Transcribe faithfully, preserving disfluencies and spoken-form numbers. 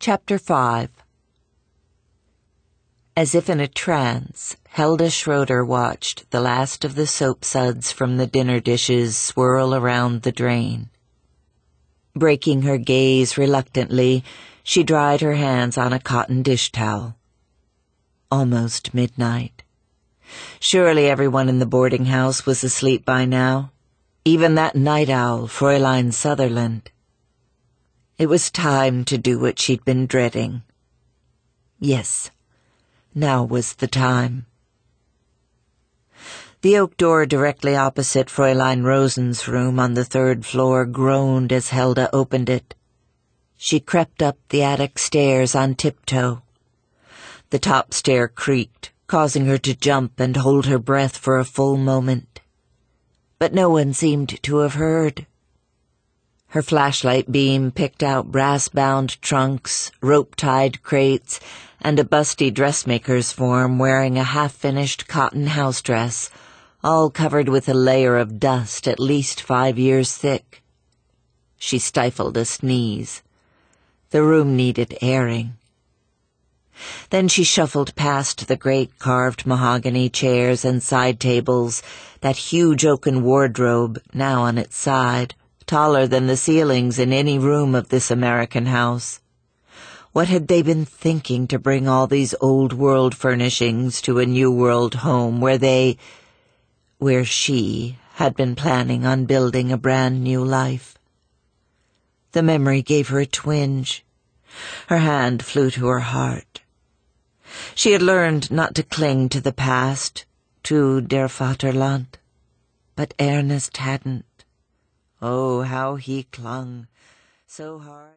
Chapter five. As if in a trance, Helda Schroeder watched the last of the soap suds from the dinner dishes swirl around the drain. Breaking her gaze reluctantly, she dried her hands on a cotton dish towel. Almost midnight. Surely everyone in the boarding house was asleep by now, even that night owl, Fräulein Sutherland. It was time to do what she'd been dreading. Yes, now was the time. The oak door directly opposite Fräulein Rosen's room on the third floor groaned as Helda opened it. She crept up the attic stairs on tiptoe. The top stair creaked, causing her to jump and hold her breath for a full moment. But no one seemed to have heard. Her flashlight beam picked out brass-bound trunks, rope-tied crates, and a busty dressmaker's form wearing a half-finished cotton house dress, all covered with a layer of dust at least five years thick. She stifled a sneeze. The room needed airing. Then she shuffled past the great carved mahogany chairs and side tables, that huge oaken wardrobe now on its side, taller than the ceilings in any room of this American house. What had they been thinking to bring all these old-world furnishings to a new-world home where they, where she, had been planning on building a brand-new life? The memory gave her a twinge. Her hand flew to her heart. She had learned not to cling to the past, to der Vaterland, but Ernest hadn't. Oh, how he clung, so hard.